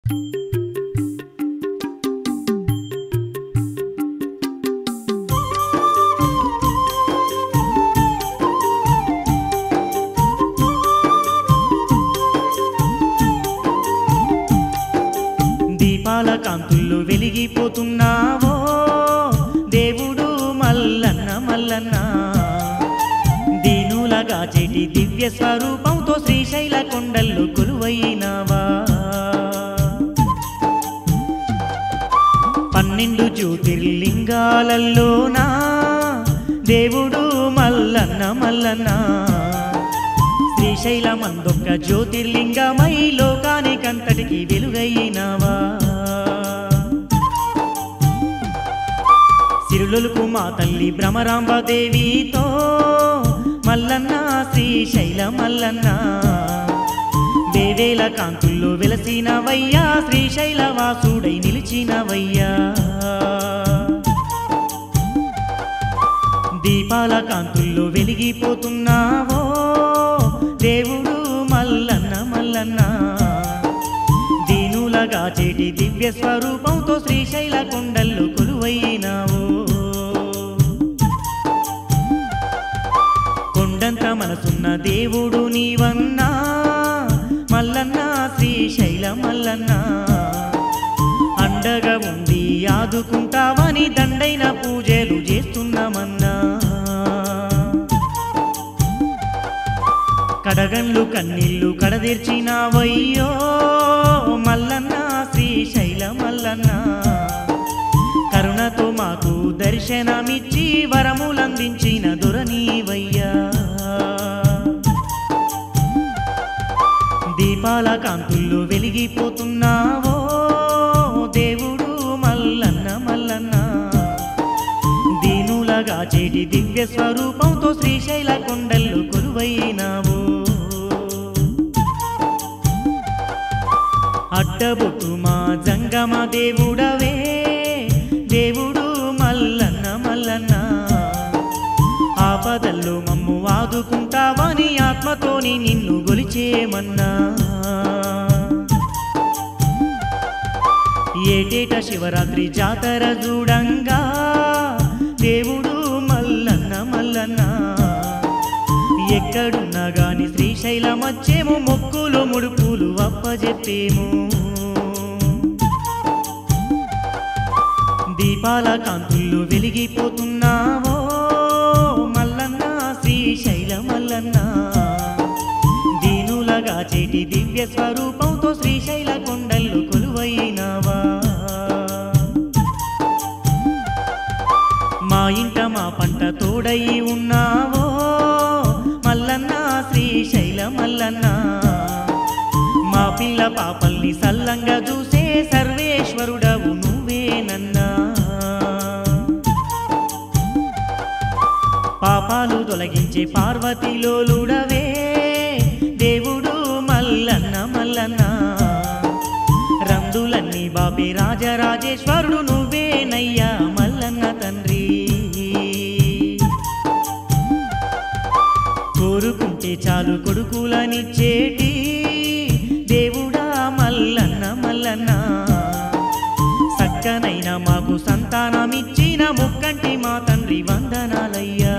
దీపాల కాంతుల్లో వెలిగిపోతున్నావో దేవుడు మల్లన్న మల్లన్న దీనులగా చెటి దివ్య స్వరూపంతో శ్రీశైల కొండల్లో కొలువైనావా 12 జ్యోతిర్లింగాలలోనా దేవుడు మల్లన్న మల్లన్న శ్రీశైలమందొక్క జ్యోతిర్లింగమై లోకానికంతటికి వెలుగైనావా సిరులకు మా తల్లి భ్రమరాంబదేవితో మల్లన్న శ్రీశైల మల్లన్న వేవేల కాంతుల్లో వెలసినవయ్యా శ్రీశైల వాసుడై నిలిచినవయ్యా దీపాల కాంతుల్లో వెలిగిపోతున్నావో దేవుడు మల్లన్న మల్లన్న దీనులగా చేటి దివ్య స్వరూపంతో శ్రీశైల కొండల్లో కొలువైనావు కొండంత మనసున్న దేవుడు నీవన్నా మల్లన్న శ్రీశైల మల్లన్న అండగా ఉండి ఆదుకుంటావని దండైన పూజలు చేస్తున్నామన్నా కడగండ్లు కన్నీళ్ళు కడదీర్చినావయ్యో మల్లన్న శ్రీశైల మల్లన్న కరుణతో మాకు దర్శనమిచ్చి వరములందించిన దొరనీవయ్యా దీపాల కాంతుల్లో వెలిగిపోతున్నావో దేవుడు మల్లన్న మల్లన్న దీనులగా చేటి దివ్య స్వరూపంతో శ్రీశైల కొండల్లో కొలువైనావు అడ్డబొట్టు మా జంగమ దేవుడవే దేవుడు మల్లన్న మల్లన్న ఆపదల్లో మమ్ము ఆదుకుంటావని ఆత్మతోని నిన్ను గొలిచేమన్నా ఏటేట శివరాత్రి జాతర చూడంగా దేవుడు మల్లన్న మల్లన్న ఎక్కడున్నా గాని శ్రీశైలం వచ్చేమో మొక్కులు ముడుపులు అప్పజెప్పేము దీపాల కాంతుల్లో వెలిగిపోతున్నావో మల్లన్న శ్రీశైల మల్లన్న దీనులగా చేటి దివ్య స్వరూపంతో శ్రీశైల కొండల్లో కొలువైనావా మా ఇంట మా పంట తోడై ఉన్నావో మల్లన్న శ్రీశైల మల్లన్న మా పిల్ల పాపల్ని సల్లంగా చూసే సర్వేశ్వరుడవు నువ్వేనన్నా పాపాలు తొలగించే పార్వతీలోలుడవే దేవుడు మల్లన్న మల్లన్న రందులన్నీ బాపే రాజరాజేశ్వరుడు నువ్వేనయ్యా మల్లన్న తండ్రి కోరుకుంటే చాలు కొడుకులనిచ్చేటి దేవుడా మల్లన్న మల్లన్న సక్కనైనా మాకు సంతానమిచ్చిన ముక్కంటి మా తండ్రి వందనాలయ్యా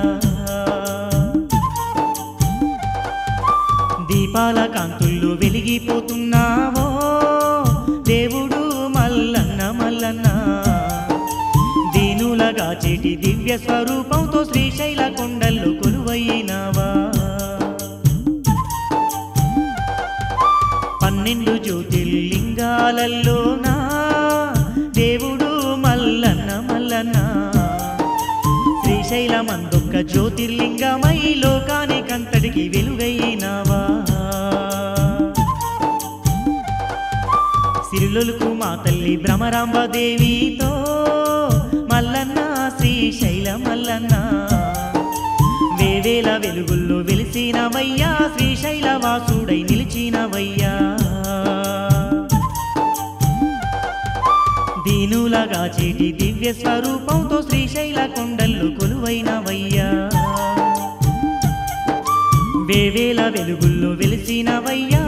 దీపాల కాంతుల్లో వెలిగిపోతున్నావో దేవుడు మల్లన్న మల్లన్న దీనులగా చేటి దివ్య స్వరూపంతో శ్రీశైల కొండల్లో కొలువైనావా 12 జ్యోతిర్లింగాలలోనా దేవుడు మల్లన్న మల్లన్న శ్రీశైలమందొక్క జ్యోతిర్లింగమై లోకానికంతటికి వెలుగైనావా సిరులకు మా తల్లి భ్రమరాంబదేవితో మల్లన్న శ్రీశైల మల్లన్న వేవేల వెలుగుల్లో వెలిసినవయ్యా శ్రీశైల వాసుడై నిలిచినవయ్యా దీనులగా చేటి దివ్య స్వరూపంతో శ్రీశైల కొండల్లో కొలువైనవయ్యా వేవేల వెలుగుల్లో వెలిసినవయ్యా